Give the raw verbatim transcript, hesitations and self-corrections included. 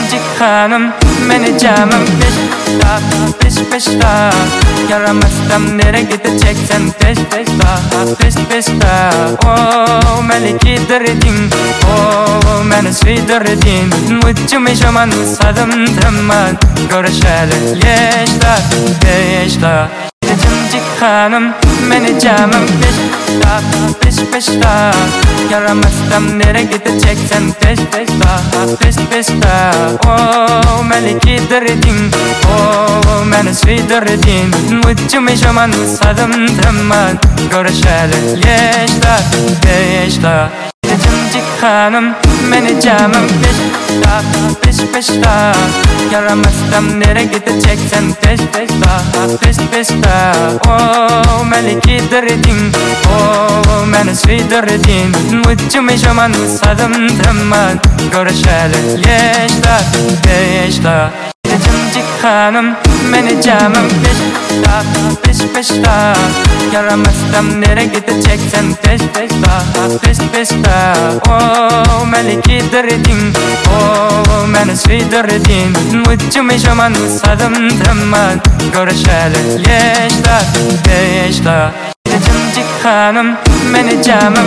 Cimcik hanım beni camım peşta peş peşta Yaramazsam nereye gideceksen peş peşta peş peşta Oh beni giydirdin Oh beni suydirdin Uçumu şaman sadım tamam Görüşelim yeşta yeşta Cimcik hanım beni camım peşta peş peşta Yaramazsam nereye gideceksen peş peşta peş peşta Oh beni giydirdin Oh beni suydirdin Uçumu şaman sadım tamam Görüşelim yeşta yeşta Cimcik hanım beni camım peşta peş peşta Yaramazsam nereye gideceksen peş peşta peş peşta Oh beni giydirdin Oh beni suydirdin Uçumu şaman sadım tamam Görüşelim yeşta yeşta Cimcik hanım beni camım peşta peş peşta Yaramazsam nereye gideceksen peş peşta peş peşta Oh beni giydirdin Oh beni suydirdin Uçumu şaman sadım tamam Görüşelim yeşta yeşta Cimcik hanım beni camım